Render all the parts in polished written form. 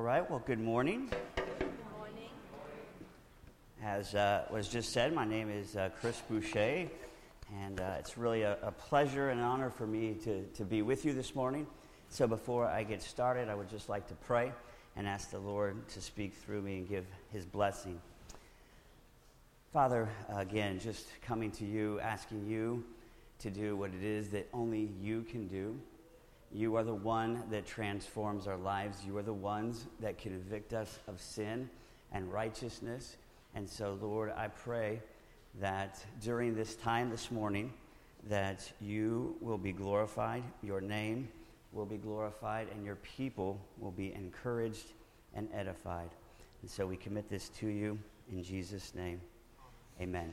right, well, good morning. Good morning. As was just said, my name is Chris Boucher, and it's really a pleasure and an honor for me to be with you this morning. So before I get started, I would just like to pray and ask the Lord to speak through me and give His blessing. Father, again, just coming to you, asking you to do what it is that only you can do. You are the one that transforms our lives. You are the ones that can convict us of sin and righteousness. And so, Lord, I pray that during this time this morning, that you will be glorified, your name will be glorified, and your people will be encouraged and edified. And so we commit this to you in Jesus' name. Amen.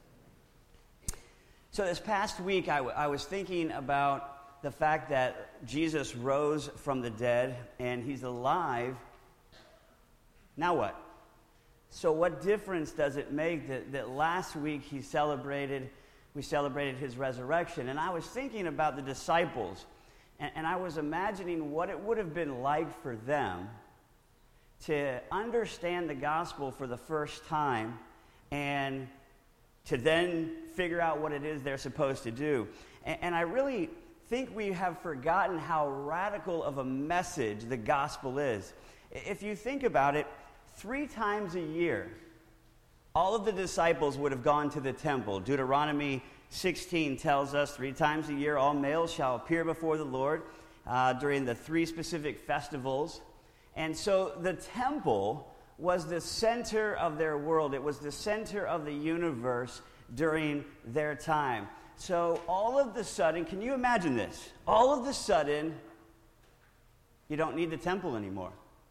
So this past week, I was thinking about the fact that Jesus rose from the dead and he's alive. Now what? So what difference does it make that last week we celebrated his resurrection? And I was thinking about the disciples, and I was imagining what it would have been like for them to understand the gospel for the first time and to then figure out what it is they're supposed to do. And I really think we have forgotten how radical of a message the gospel is. If you think about it, 3 times a year, all of the disciples would have gone to the temple. Deuteronomy 16 tells us 3 times a year all males shall appear before the Lord during the 3 specific festivals. And so the temple was the center of their world. It was the center of the universe during their time. So all of the sudden, can you imagine this? All of the sudden, you don't need the temple anymore.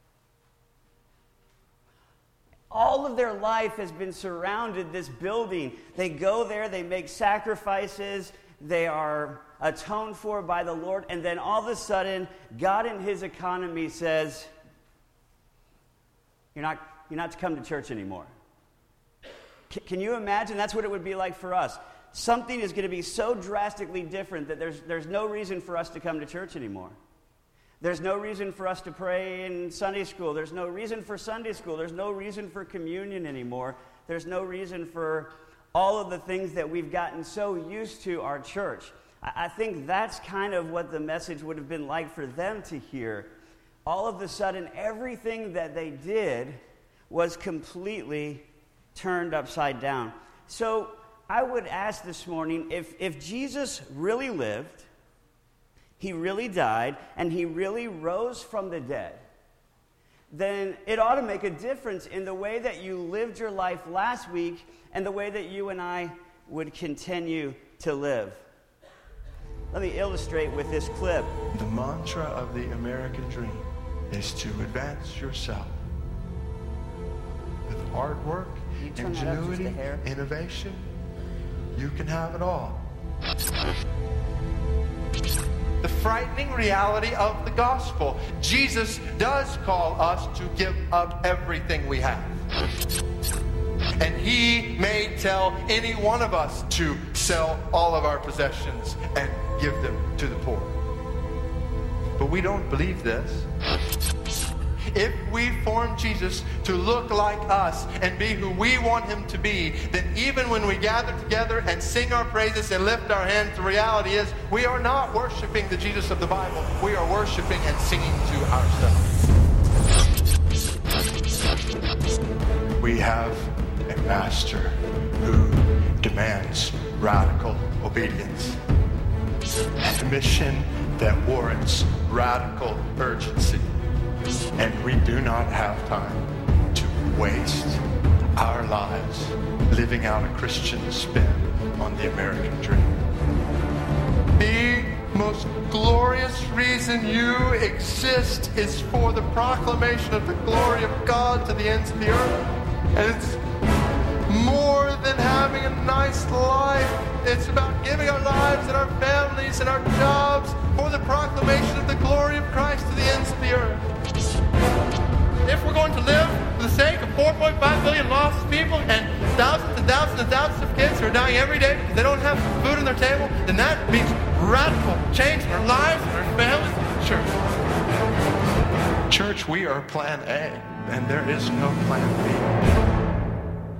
All of their life has been surrounded this building. They go there, they make sacrifices, they are atoned for by the Lord, and then all of a sudden, God in His economy says, you're not to come to church anymore. Can you imagine? That's what it would be like for us. Something is going to be so drastically different that there's no reason for us to come to church anymore. There's no reason for us to pray in Sunday school. There's no reason for Sunday school. There's no reason for communion anymore. There's no reason for all of the things that we've gotten so used to our church. I think that's kind of what the message would have been like for them to hear. All of a sudden, everything that they did was completely turned upside down. So I would ask this morning, if Jesus really lived, He really died, and He really rose from the dead, then it ought to make a difference in the way that you lived your life last week and the way that you and I would continue to live. Let me illustrate with this clip. The mantra of the American dream is to advance yourself. With hard work, ingenuity, innovation, you can have it all. The frightening reality of the gospel. Jesus does call us to give up everything we have. And He may tell any one of us to sell all of our possessions and give them to the poor. But we don't believe this. If we form Jesus to look like us and be who we want Him to be, then even when we gather together and sing our praises and lift our hands, the reality is we are not worshiping the Jesus of the Bible. We are worshiping and singing to ourselves. We have a master who demands radical obedience. A mission that warrants radical urgency. And we do not have time to waste our lives living out a Christian spin on the American dream. The most glorious reason you exist is for the proclamation of the glory of God to the ends of the earth. And it's more than having a nice life. It's about giving our lives and our families and our jobs for the proclamation of the glory of Christ to the ends of the earth. If we're going to live for the sake of 4.5 billion lost people and thousands and thousands and thousands of kids who are dying every day because they don't have food on their table, then that means radical change in our lives and our families and our church. Church, we are plan A, and there is no plan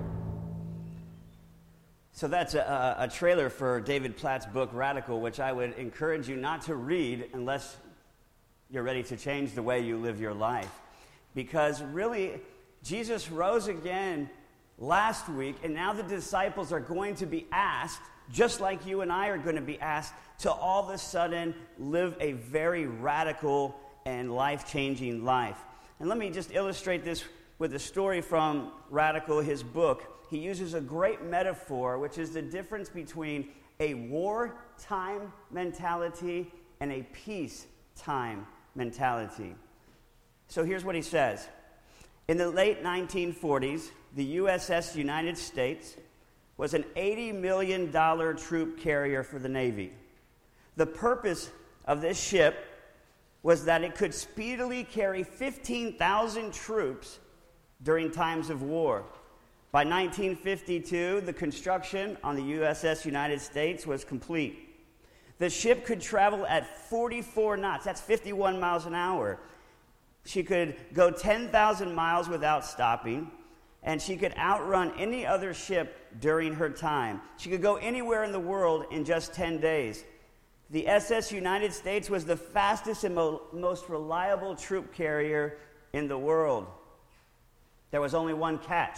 So that's a trailer for David Platt's book, Radical, which I would encourage you not to read unless you're ready to change the way you live your life. Because really, Jesus rose again last week, and now the disciples are going to be asked, just like you and I are going to be asked, to all of a sudden live a very radical and life-changing life. And let me just illustrate this with a story from Radical, his book. He uses a great metaphor, which is the difference between a wartime mentality and a peacetime mentality. So here's what he says. In the late 1940s, the USS United States was an $80 million troop carrier for the Navy. The purpose of this ship was that it could speedily carry 15,000 troops during times of war. By 1952, the construction on the USS United States was complete. The ship could travel at 44 knots, that's 51 miles an hour. She could go 10,000 miles without stopping, and she could outrun any other ship during her time. She could go anywhere in the world in just 10 days. The SS United States was the fastest and most reliable troop carrier in the world. There was only one catch.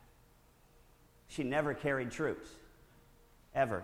She never carried troops, ever.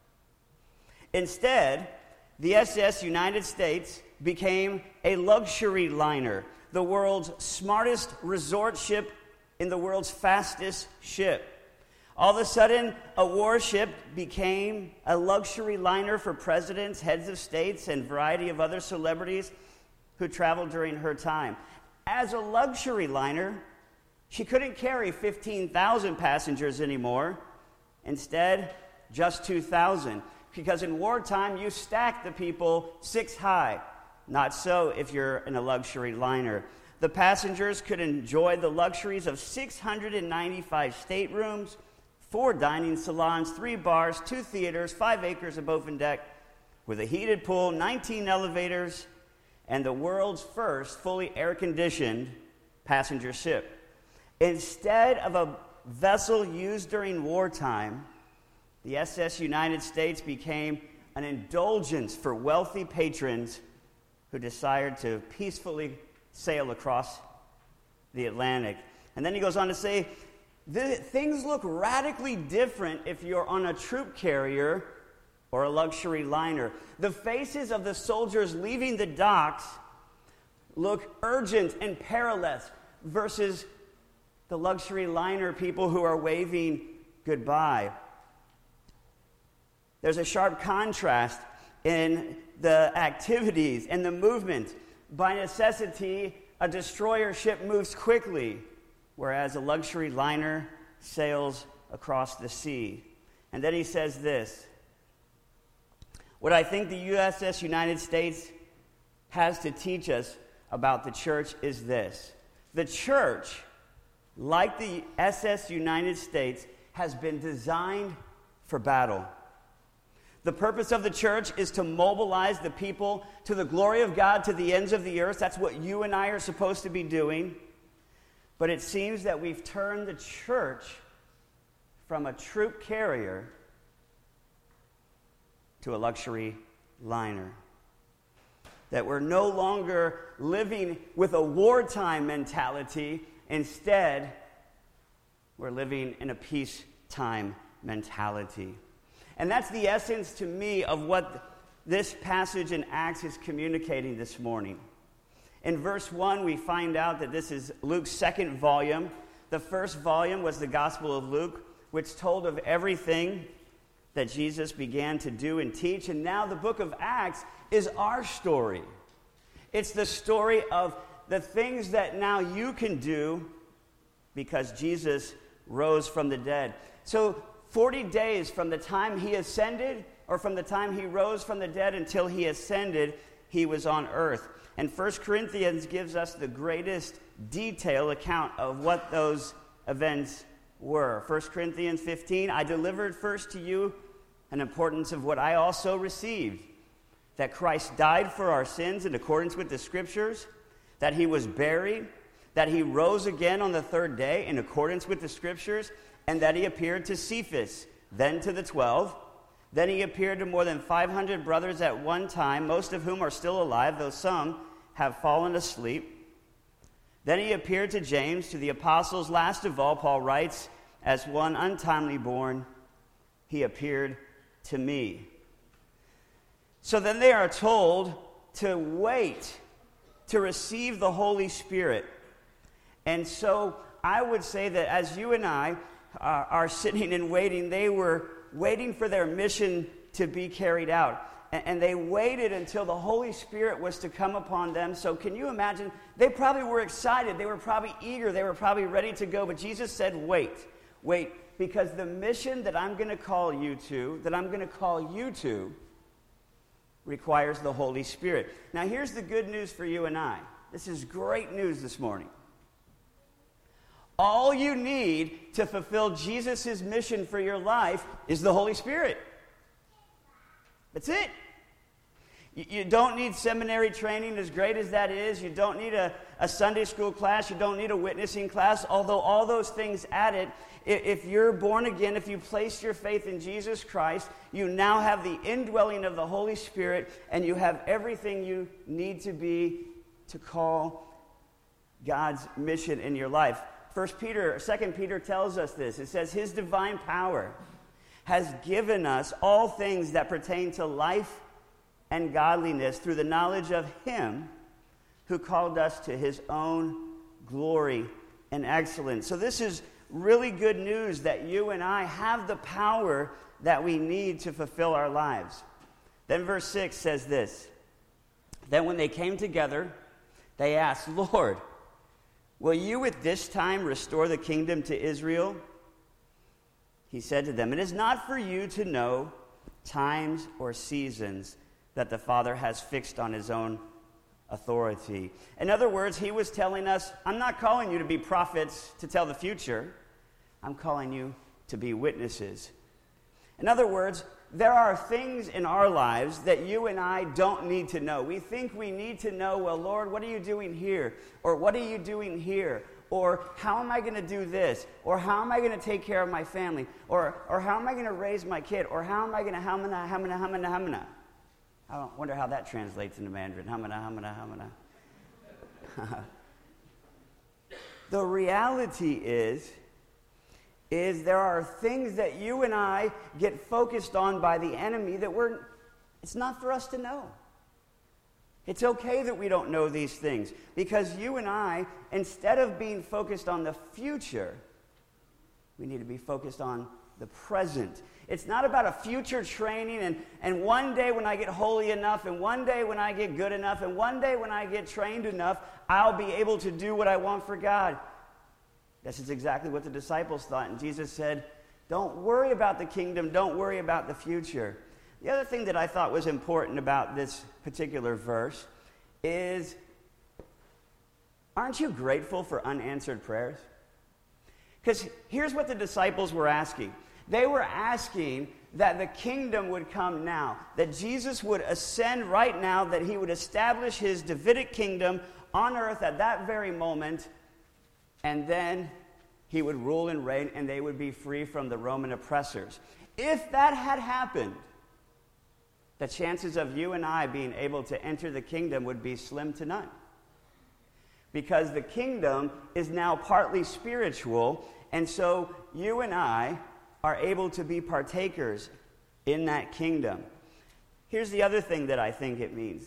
Instead, the SS United States became a luxury liner, the world's smartest resort ship in the world's fastest ship. All of a sudden, a warship became a luxury liner for presidents, heads of states, and a variety of other celebrities who traveled during her time. As a luxury liner, she couldn't carry 15,000 passengers anymore. Instead, just 2,000. Because in wartime, you stack the people 6 high. Not so if you're in a luxury liner. The passengers could enjoy the luxuries of 695 staterooms, 4 dining salons, 3 bars, 2 theaters, 5 acres of open deck, with a heated pool, 19 elevators, and the world's first fully air-conditioned passenger ship. Instead of a vessel used during wartime, the SS United States became an indulgence for wealthy patrons who desired to peacefully sail across the Atlantic. And then he goes on to say, things look radically different if you're on a troop carrier or a luxury liner. The faces of the soldiers leaving the docks look urgent and perilous versus the luxury liner people who are waving goodbye. There's a sharp contrast in the activities and the movement. By necessity, a destroyer ship moves quickly, whereas a luxury liner sails across the sea. And then he says this, what I think the USS United States has to teach us about the church is this. The church, like the SS United States, has been designed for battle. The purpose of the church is to mobilize the people to the glory of God to the ends of the earth. That's what you and I are supposed to be doing. But it seems that we've turned the church from a troop carrier to a luxury liner. That we're no longer living with a wartime mentality. Instead, we're living in a peacetime mentality. And that's the essence to me of what this passage in Acts is communicating this morning. In verse 1, we find out that this is Luke's second volume. The first volume was the Gospel of Luke, which told of everything that Jesus began to do and teach. And now the book of Acts is our story. It's the story of the things that now you can do because Jesus rose from the dead. So 40 days from the time he ascended, or from the time he rose from the dead until he ascended, he was on earth. And 1 Corinthians gives us the greatest detailed account of what those events were. 1 Corinthians 15, I delivered first to you an importance of what I also received, that Christ died for our sins in accordance with the Scriptures, that he was buried, that he rose again on the third day in accordance with the Scriptures, and that he appeared to Cephas, then to the 12. Then he appeared to more than 500 brothers at one time, most of whom are still alive, though some have fallen asleep. Then he appeared to James, to the apostles. Last of all, Paul writes, as one untimely born, he appeared to me. So then they are told to wait to receive the Holy Spirit. And so I would say that as you and I are sitting and waiting, they were waiting for their mission to be carried out. And they waited until the Holy Spirit was to come upon them. So can you imagine? They probably were excited. They were probably eager. They were probably ready to go. But Jesus said, wait, because the mission that I'm going to call you to, requires the Holy Spirit. Now here's the good news for you and I. This is great news this morning. All you need to fulfill Jesus' mission for your life is the Holy Spirit. That's it. You don't need seminary training, as great as that is. You don't need a Sunday school class. You don't need a witnessing class, although all those things added. If you're born again, if you place your faith in Jesus Christ, you now have the indwelling of the Holy Spirit, and you have everything you need to be to call God's mission in your life. 2 Peter tells us this. It says, his divine power has given us all things that pertain to life and godliness through the knowledge of him who called us to his own glory and excellence. So this is really good news that you and I have the power that we need to fulfill our lives. Then verse 6 says this. Then when they came together, they asked, Lord, will you at this time restore the kingdom to Israel? He said to them, it is not for you to know times or seasons that the Father has fixed on his own authority. In other words, he was telling us, I'm not calling you to be prophets to tell the future. I'm calling you to be witnesses. In other words, there are things in our lives that you and I don't need to know. We think we need to know, well, Lord, what are you doing here? Or what are you doing here? Or how am I going to do this? Or how am I going to take care of my family? Or how am I going to raise my kid? Or how am I going to hamana? I wonder how that translates into Mandarin. Hamana. The reality is there are things that you and I get focused on by the enemy that it's not for us to know. It's okay that we don't know these things, because you and I, instead of being focused on the future, we need to be focused on the present. It's not about a future training and one day when I get holy enough, and one day when I get good enough, and one day when I get trained enough, I'll be able to do what I want for God. This is exactly what the disciples thought. And Jesus said, don't worry about the kingdom. Don't worry about the future. The other thing that I thought was important about this particular verse is, aren't you grateful for unanswered prayers? Because here's what the disciples were asking. They were asking that the kingdom would come now, that Jesus would ascend right now, that he would establish his Davidic kingdom on earth at that very moment, and then he would rule and reign, and they would be free from the Roman oppressors. If that had happened, the chances of you and I being able to enter the kingdom would be slim to none. Because the kingdom is now partly spiritual, and so you and I are able to be partakers in that kingdom. Here's the other thing that I think it means.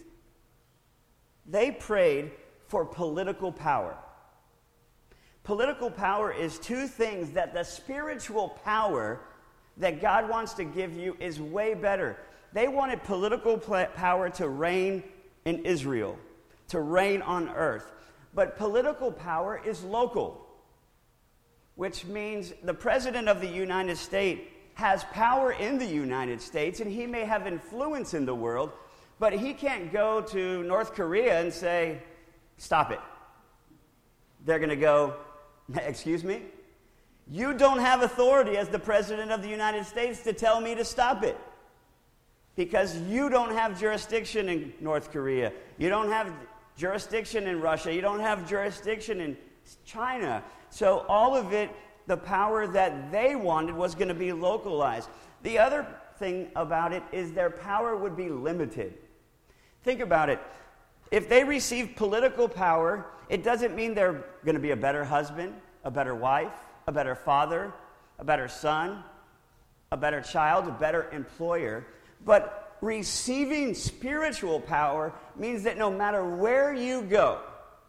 They prayed for political power. Political power is two things that the spiritual power that God wants to give you is way better. They wanted political power to reign in Israel, to reign on earth. But political power is local, which means the President of the United States has power in the United States, and he may have influence in the world, but he can't go to North Korea and say, stop it. They're going to go, excuse me? You don't have authority as the President of the United States to tell me to stop it. Because you don't have jurisdiction in North Korea. You don't have jurisdiction in Russia. You don't have jurisdiction in China. So all of it, the power that they wanted was going to be localized. The other thing about it is their power would be limited. Think about it. If they receive political power, it doesn't mean they're going to be a better husband, a better wife, a better father, a better son, a better child, a better employer. But receiving spiritual power means that no matter where you go,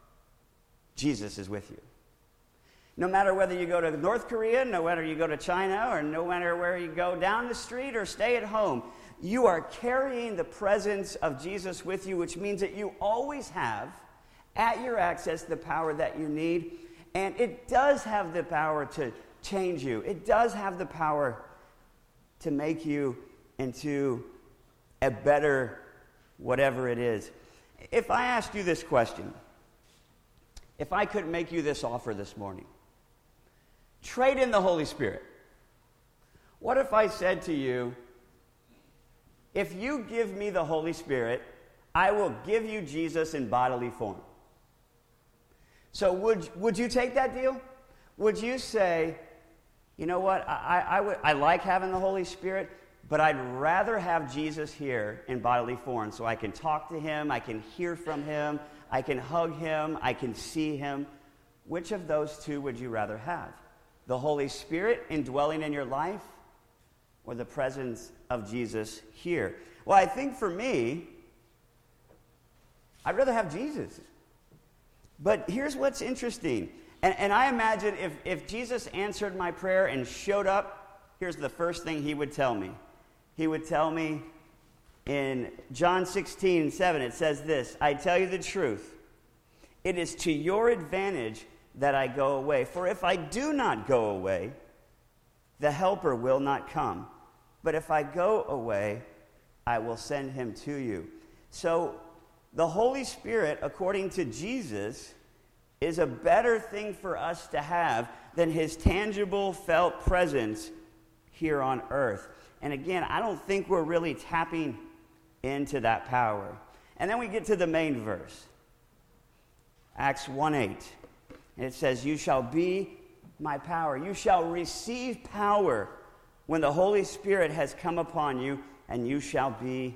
Jesus is with you. No matter whether you go to North Korea, no matter you go to China, or no matter where you go down the street or stay at home, you are carrying the presence of Jesus with you, which means that you always have at your access the power that you need. And it does have the power to change you. It does have the power to make you into a better whatever it is. If I asked you this question, if I could make you this offer this morning, trade in the Holy Spirit. What if I said to you, if you give me the Holy Spirit, I will give you Jesus in bodily form? So would you take that deal? Would you say, you know what, I like having the Holy Spirit, but I'd rather have Jesus here in bodily form so I can talk to him, I can hear from him, I can hug him, I can see him. Which of those two would you rather have? The Holy Spirit indwelling in your life, or the presence of Jesus here? Well, I think for me, I'd rather have Jesus. But here's what's interesting. And I imagine if Jesus answered my prayer and showed up, here's the first thing he would tell me. He would tell me in John 16:7, it says this, I tell you the truth, it is to your advantage that I go away. For if I do not go away, the Helper will not come. But if I go away, I will send him to you. So the Holy Spirit, according to Jesus, is a better thing for us to have than his tangible, felt presence here on earth. And again, I don't think we're really tapping into that power. And then we get to the main verse, Acts 1:8. And it says, you shall be my power. You shall receive power when the Holy Spirit has come upon you, and you shall be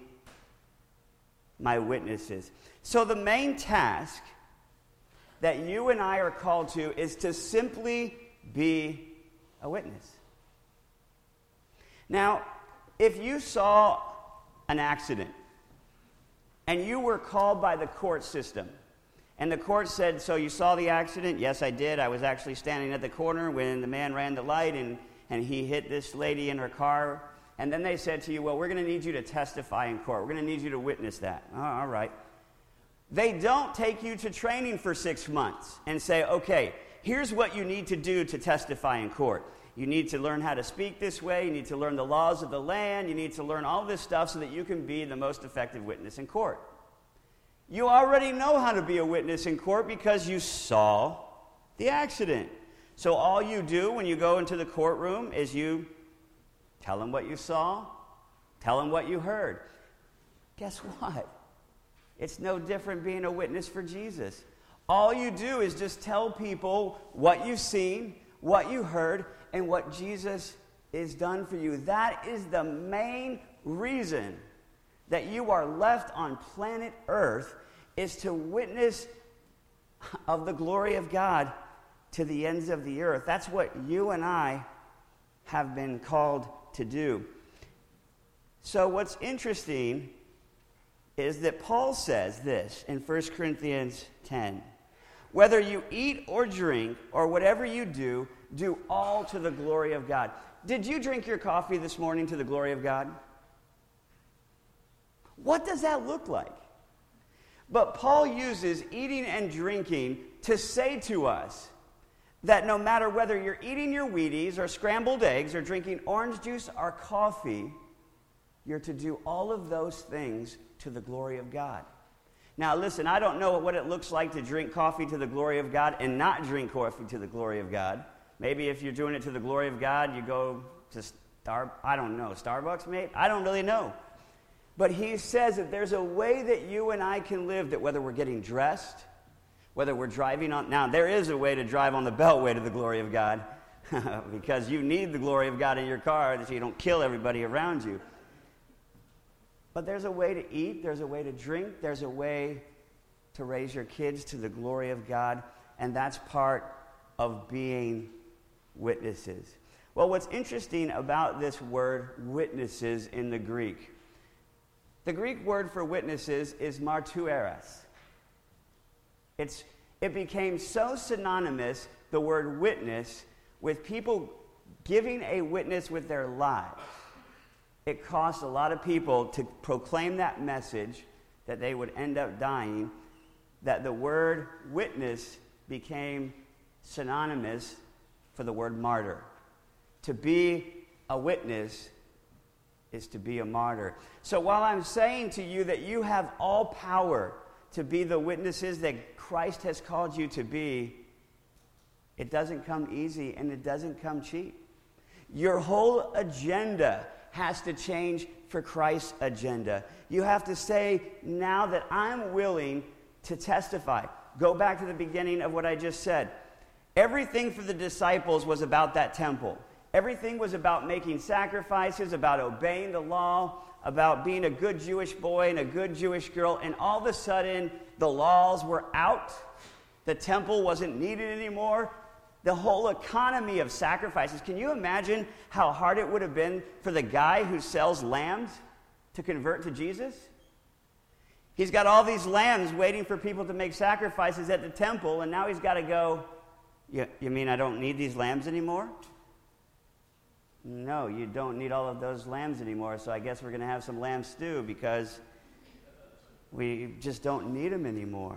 my witnesses. So the main task that you and I are called to is to simply be a witness. Now, if you saw an accident and you were called by the court system, and the court said, so you saw the accident? Yes, I did. I was actually standing at the corner when the man ran the light and he hit this lady in her car. And then they said to you, well, we're going to need you to testify in court. We're going to need you to witness that. Oh, all right. They don't take you to training for 6 months and say, okay, here's what you need to do to testify in court. You need to learn how to speak this way. You need to learn the laws of the land. You need to learn all this stuff so that you can be the most effective witness in court. You already know how to be a witness in court because you saw the accident. So all you do when you go into the courtroom is you tell them what you saw, tell them what you heard. Guess what? It's no different being a witness for Jesus. All you do is just tell people what you've seen, what you heard, and what Jesus has done for you. That is the main reason that you are left on planet Earth, is to witness of the glory of God to the ends of the earth. That's what you and I have been called to do. So what's interesting is that Paul says this in 1 Corinthians 10. Whether you eat or drink or whatever you do, do all to the glory of God. Did you drink your coffee this morning to the glory of God? What does that look like? But Paul uses eating and drinking to say to us that no matter whether you're eating your Wheaties or scrambled eggs or drinking orange juice or coffee, you're to do all of those things to the glory of God. Now listen, I don't know what it looks like to drink coffee to the glory of God and not drink coffee to the glory of God. Maybe if you're doing it to the glory of God, you go to Starbucks, mate? I don't really know. But he says that there's a way that you and I can live, that whether we're getting dressed, whether we're driving on... Now, there is a way to drive on the beltway to the glory of God, because you need the glory of God in your car so you don't kill everybody around you. But there's a way to eat, there's a way to drink, there's a way to raise your kids to the glory of God, and that's part of being witnesses. Well, what's interesting about this word witnesses in the Greek word for witnesses is martueras. It became so synonymous, the word witness, with people giving a witness with their lives. It cost a lot of people to proclaim that message that they would end up dying, that the word witness became synonymous for the word martyr. To be a witness is to be a martyr. So while I'm saying to you that you have all power to be the witnesses that Christ has called you to be, it doesn't come easy and it doesn't come cheap. Your whole agenda has to change for Christ's agenda. You have to say, now that I'm willing to testify. Go back to the beginning of what I just said. Everything for the disciples was about that temple. Everything was about making sacrifices, about obeying the law, about being a good Jewish boy and a good Jewish girl. And all of a sudden, the laws were out. The temple wasn't needed anymore. The whole economy of sacrifices. Can you imagine how hard it would have been for the guy who sells lambs to convert to Jesus? He's got all these lambs waiting for people to make sacrifices at the temple, and now he's got to go, you mean I don't need these lambs anymore? No, you don't need all of those lambs anymore, so I guess we're going to have some lamb stew because we just don't need them anymore.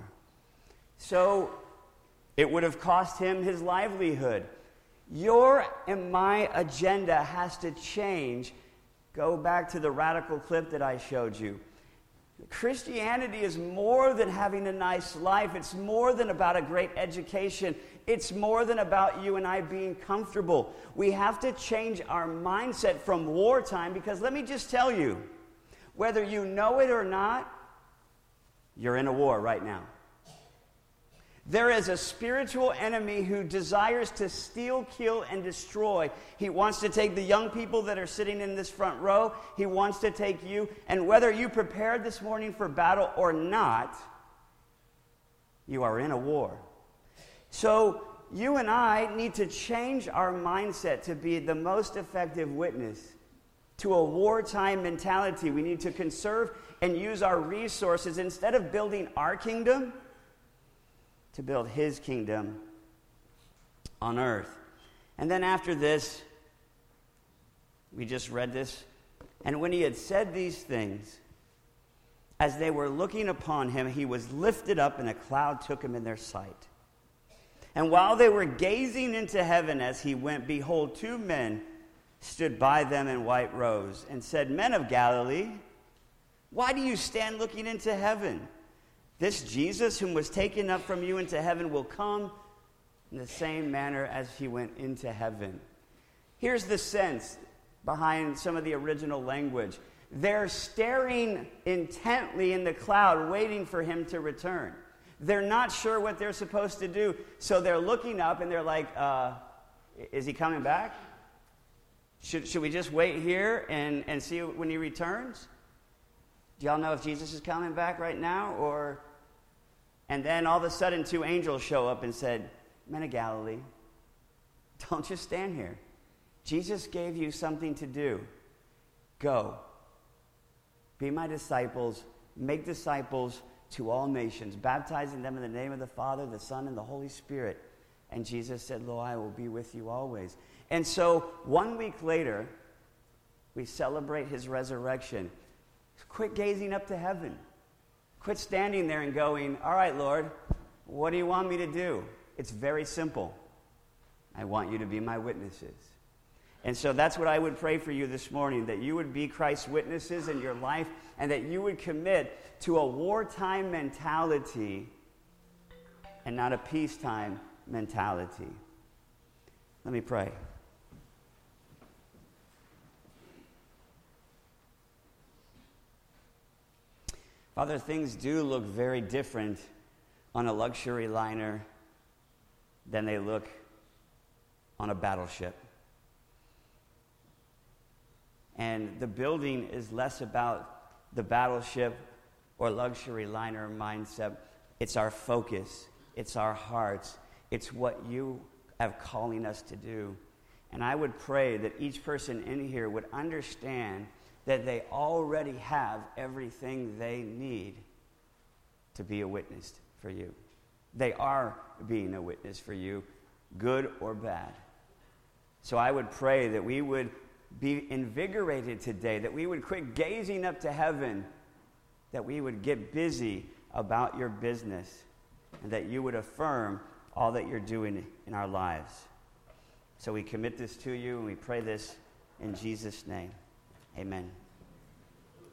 So it would have cost him his livelihood. Your and my agenda has to change. Go back to the radical clip that I showed you. Christianity is more than having a nice life. It's more than about a great education. It's more than about you and I being comfortable. We have to change our mindset from wartime, because let me just tell you, whether you know it or not, you're in a war right now. There is a spiritual enemy who desires to steal, kill, and destroy. He wants to take the young people that are sitting in this front row. He wants to take you. And whether you prepared this morning for battle or not, you are in a war. So you and I need to change our mindset to be the most effective witness to a wartime mentality. We need to conserve and use our resources instead of building our kingdom, to build his kingdom on earth. And then after this, we just read this. And when he had said these things, as they were looking upon him, he was lifted up, and a cloud took him in their sight. And while they were gazing into heaven as he went, behold, two men stood by them in white robes, and said, Men of Galilee, why do you stand looking into heaven? This Jesus, whom was taken up from you into heaven, will come in the same manner as he went into heaven. Here's the sense behind some of the original language. They're staring intently in the cloud, waiting for him to return. They're not sure what they're supposed to do, so they're looking up and they're like, is he coming back? Should we just wait here and see when he returns? Do y'all know if Jesus is coming back right now? And then all of a sudden, two angels show up and said, Men of Galilee, don't just stand here. Jesus gave you something to do. Go. Be my disciples. Make disciples to all nations, baptizing them in the name of the Father, the Son, and the Holy Spirit. And Jesus said, Lo, I will be with you always. And so 1 week later, we celebrate his resurrection. Quit gazing up to heaven. Quit standing there and going, all right, Lord, what do you want me to do? It's very simple. I want you to be my witnesses. And so that's what I would pray for you this morning, that you would be Christ's witnesses in your life, and that you would commit to a wartime mentality and not a peacetime mentality. Let me pray. Father, things do look very different on a luxury liner than they look on a battleship. And the building is less about the battleship or luxury liner mindset. It's our focus. It's our hearts. It's what you have calling us to do. And I would pray that each person in here would understand that they already have everything they need to be a witness for you. They are being a witness for you, good or bad. So I would pray that we would be invigorated today, that we would quit gazing up to heaven, that we would get busy about your business, and that you would affirm all that you're doing in our lives. So we commit this to you, and we pray this in Jesus' name. Amen.